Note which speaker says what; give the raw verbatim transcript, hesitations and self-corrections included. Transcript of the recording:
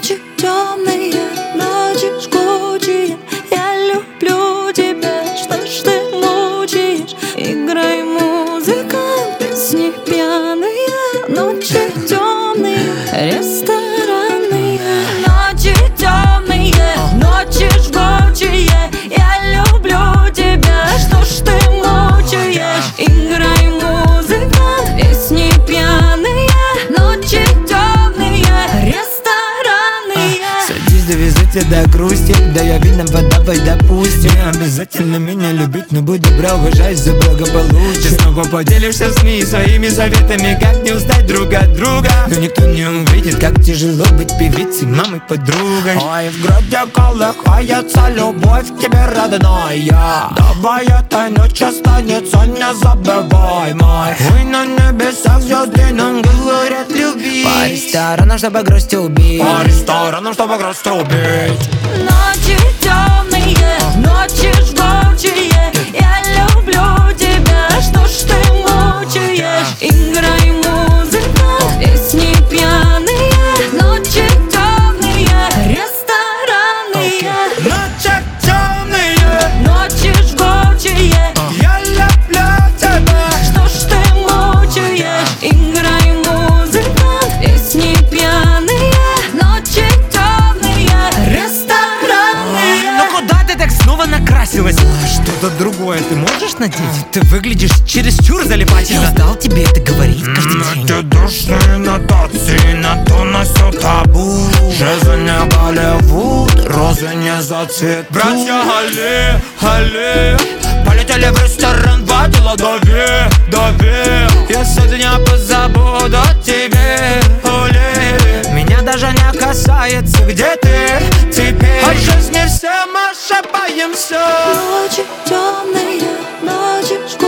Speaker 1: Ночи темные, ночи жгучие, я люблю тебя, что ж ты мучаешь? Играй, музыка, песни пьяные, ночи темные, рестораны. Ночи темные, ночи жгучие, я люблю тебя, что ж ты мучаешь? Играй, музыка, песни пьяные, ночи темные, рестораны.
Speaker 2: Садись, довезу тебя до грусти, да я видно, давай допустим. Не обязательно меня любить, но будь добра, уважай за благополучие. Ты снова поделишься с ней своими советами, как не устать друг от друга. Но никто не увидит, как тяжело быть певицей, мамой, подругой. Ой, в груди колыхается любовь к тебе, родная. Давай этой ночь останется незабываемой. Ой, на небесах звезды нам говорят любить. По ресторанам, чтобы грусть убить. По ресторанам, чтобы грусть убить.
Speaker 1: Ночи темные, ночи жгучие, я люблю тебя, что ж ты мучаешь? Играй, музыка, песни пьяные, ночи темные, рестораны.
Speaker 2: Ночи темные,
Speaker 1: ночи жгучие,
Speaker 2: я люблю тебя,
Speaker 1: что ж ты мучаешь? Играй, музыка, песни пьяные, ночи темные, рестораны.
Speaker 2: Ну куда ты так снова накрасилась? Что-то другое ты можешь надеть? Ты выглядишь чересчур залипательно. Я устал тебе это говорить каждый день.
Speaker 3: Эти душные нотации на то носят табу. Жизнь не Голливуд, розы не зацветут.
Speaker 2: Братья Али, Али полетели в ресторан, водила дави, дави. Я сегодня позабуду о тебе, Оли. Меня даже не касается, где ты теперь. От жизни все мы ошибаемся.
Speaker 1: Ночи темные, ночи